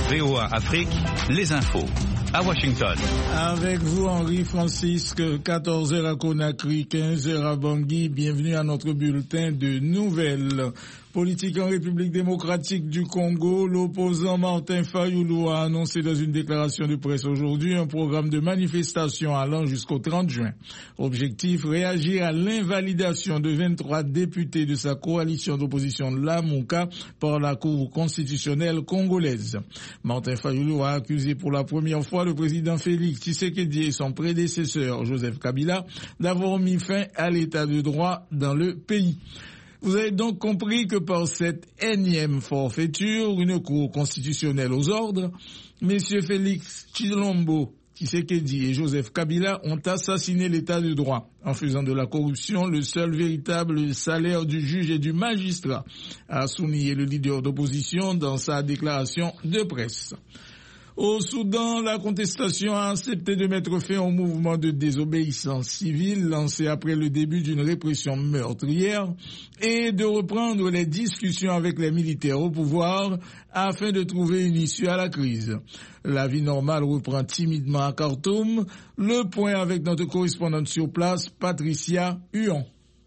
VOA Afrique, les infos. À Washington. Avec vous, Henri Francisque, 14h à Conakry, 15h à Bangui. Bienvenue à notre bulletin de nouvelles. Politique en République démocratique du Congo, l'opposant Martin Fayulu a annoncé dans une déclaration de presse aujourd'hui un programme de manifestation allant jusqu'au 30 juin. Objectif, réagir à l'invalidation de 23 députés de sa coalition d'opposition Lamuka par la Cour constitutionnelle congolaise. Martin Fayulu a accusé pour la première fois le président Félix Tshisekedi et son prédécesseur Joseph Kabila d'avoir mis fin à l'état de droit dans le pays. Vous avez donc compris que par cette énième forfaiture, une cour constitutionnelle aux ordres, messieurs Félix Tshilombo Tshisekedi et Joseph Kabila ont assassiné l'état de droit en faisant de la corruption le seul véritable salaire du juge et du magistrat, a souligné le leader d'opposition dans sa déclaration de presse. Au Soudan, la contestation a accepté de mettre fin au mouvement de désobéissance civile lancé après le début d'une répression meurtrière et de reprendre les discussions avec les militaires au pouvoir afin de trouver une issue à la crise. La vie normale reprend timidement à Khartoum. Le point avec notre correspondante sur place, Patricia Huon.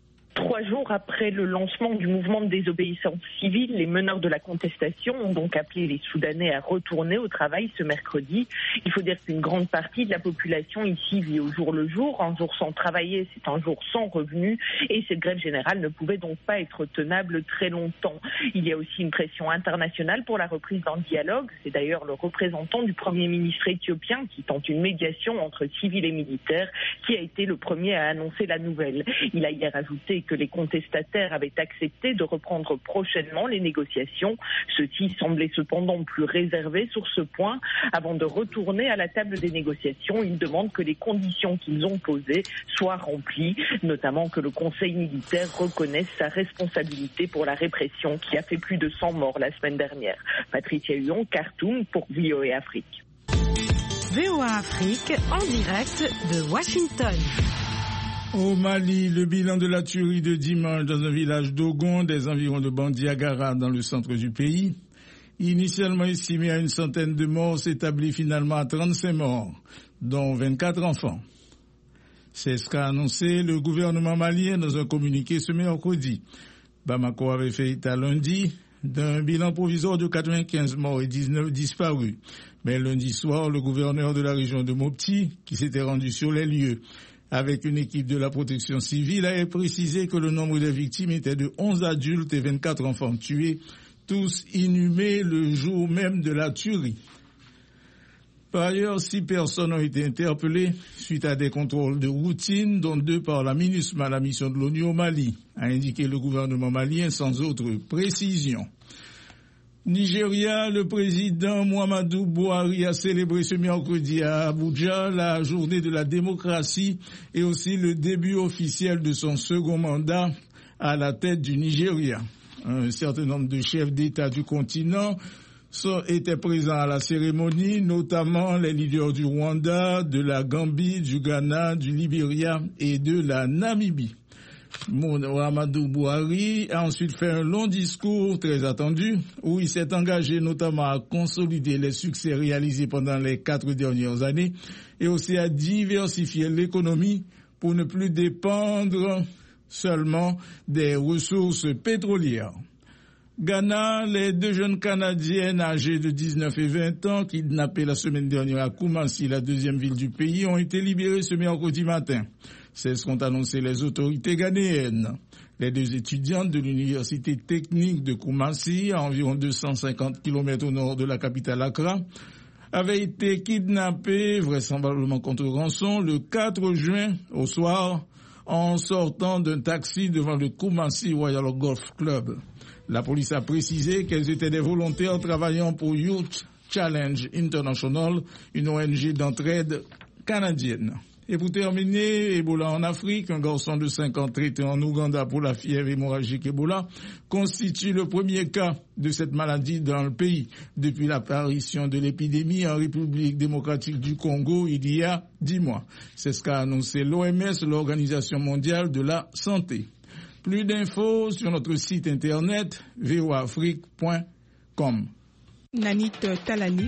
3 jours après le lancement du mouvement de désobéissance civile, les meneurs de la contestation ont donc appelé les Soudanais à retourner au travail ce mercredi. Il faut dire qu'une grande partie de la population ici vit au jour le jour. Un jour sans travailler, c'est un jour sans revenu. Et cette grève générale ne pouvait donc pas être tenable très longtemps. Il y a aussi une pression internationale pour la reprise d'un dialogue. C'est d'ailleurs le représentant du Premier ministre éthiopien qui tente une médiation entre civils et militaires qui a été le premier à annoncer la nouvelle. Il a hier ajouté que les contestataires avaient accepté de reprendre prochainement les négociations. Ceux-ci semblaient cependant plus réservés sur ce point. Avant de retourner à la table des négociations, ils demandent que les conditions qu'ils ont posées soient remplies, notamment que le Conseil militaire reconnaisse sa responsabilité pour la répression qui a fait plus de 100 morts la semaine dernière. Patricia Huon, Khartoum pour VOA Afrique. VOA Afrique en direct de Washington. Au Mali, le bilan de la tuerie de dimanche dans un village d'Ogon, des environs de Bandiagara dans le centre du pays, initialement estimé à une centaine de morts, s'établit finalement à 35 morts, dont 24 enfants. C'est ce qu'a annoncé le gouvernement malien dans un communiqué ce mercredi. Bamako avait fait état lundi d'un bilan provisoire de 95 morts et 19 disparus. Mais lundi soir, le gouverneur de la région de Mopti, qui s'était rendu sur les lieux, avec une équipe de la protection civile, a précisé que le nombre des victimes était de 11 adultes et 24 enfants tués, tous inhumés le jour même de la tuerie. Par ailleurs, 6 personnes ont été interpellées suite à des contrôles de routine, dont 2 par la MINUSMA, la mission de l'ONU au Mali, a indiqué le gouvernement malien sans autre précision. Nigeria, le président Muhammadu Buhari a célébré ce mercredi à Abuja la journée de la démocratie et aussi le début officiel de son second mandat à la tête du Nigeria. Un certain nombre de chefs d'État du continent étaient présents à la cérémonie, notamment les leaders du Rwanda, de la Gambie, du Ghana, du Libéria et de la Namibie. Muhammadu Buhari a ensuite fait un long discours très attendu où il s'est engagé notamment à consolider les succès réalisés pendant les 4 dernières années et aussi à diversifier l'économie pour ne plus dépendre seulement des ressources pétrolières. Ghana, les 2 jeunes Canadiennes âgées de 19 et 20 ans kidnappées la semaine dernière à Kumasi, la 2e ville du pays, ont été libérées ce mercredi matin. C'est ce qu'ont annoncé les autorités ghanéennes. Les 2 étudiantes de l'université technique de Kumasi, à environ 250 km au nord de la capitale Accra, avaient été kidnappées, vraisemblablement contre rançon, le 4 juin au soir, en sortant d'un taxi devant le Kumasi Royal Golf Club. La police a précisé qu'elles étaient des volontaires travaillant pour Youth Challenge International, une ONG d'entraide canadienne. Et pour terminer, Ebola en Afrique, un garçon de 5 ans traité en Ouganda pour la fièvre hémorragique Ebola constitue le premier cas de cette maladie dans le pays depuis l'apparition de l'épidémie en République démocratique du Congo il y a 10 mois. C'est ce qu'a annoncé l'OMS, l'Organisation mondiale de la santé. Plus d'infos sur notre site internet voaafrique.com. Nanit Talani